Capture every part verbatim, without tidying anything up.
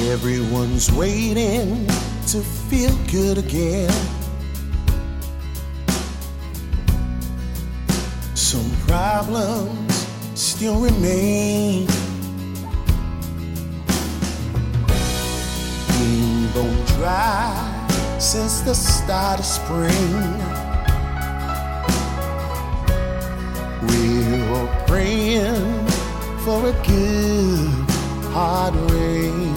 Everyone's waiting to feel good again. Some problems still remain. Bone dry since the start of spring. We're praying for a good hard rain.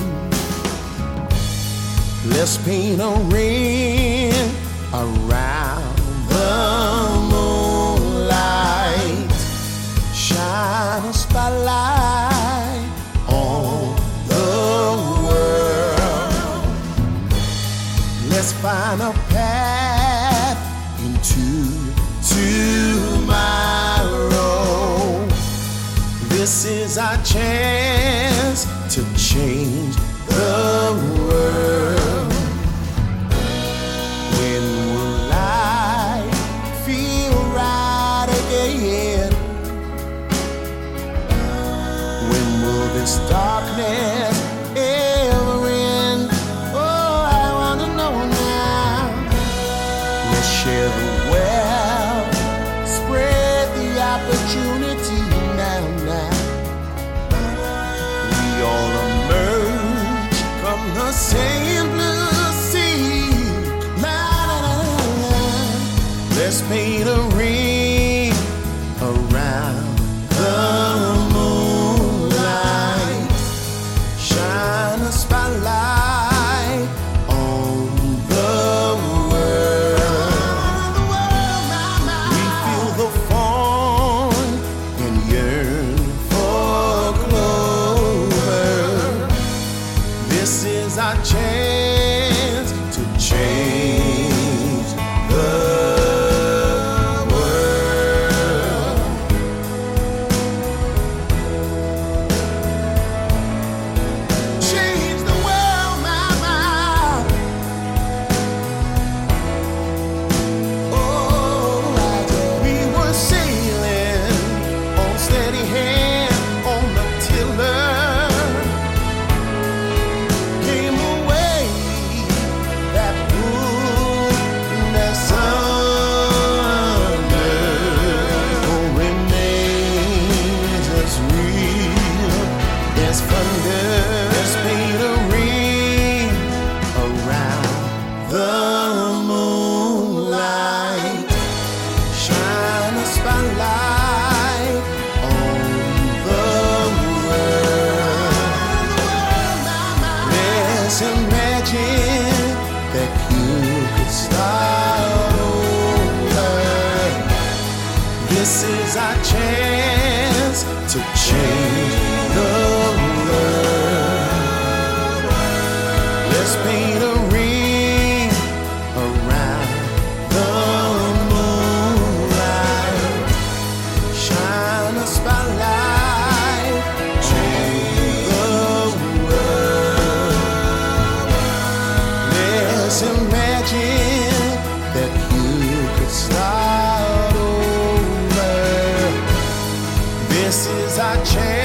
Let's paint a ring around the moonlight. Shine a spotlight on the world. Let's find a path into tomorrow. This is our chance to change the world. When will life feel right again? When will this darkness ever end? Oh, I wanna know now. Let's share the wealth, spread the opportunity now, now. We all emerge from the same blue sea. La, la, la, la. Let's paint a ring around the moonlight. Shine a spotlight on the world. We feel the fawn and yearn for clover. This is our chance to change the imagine that you could start over. This is our chance to change the world. Let's paint a ring around the moonlight. Shine a spotlight on the world. Let's imagine that you could start over. This is our chance.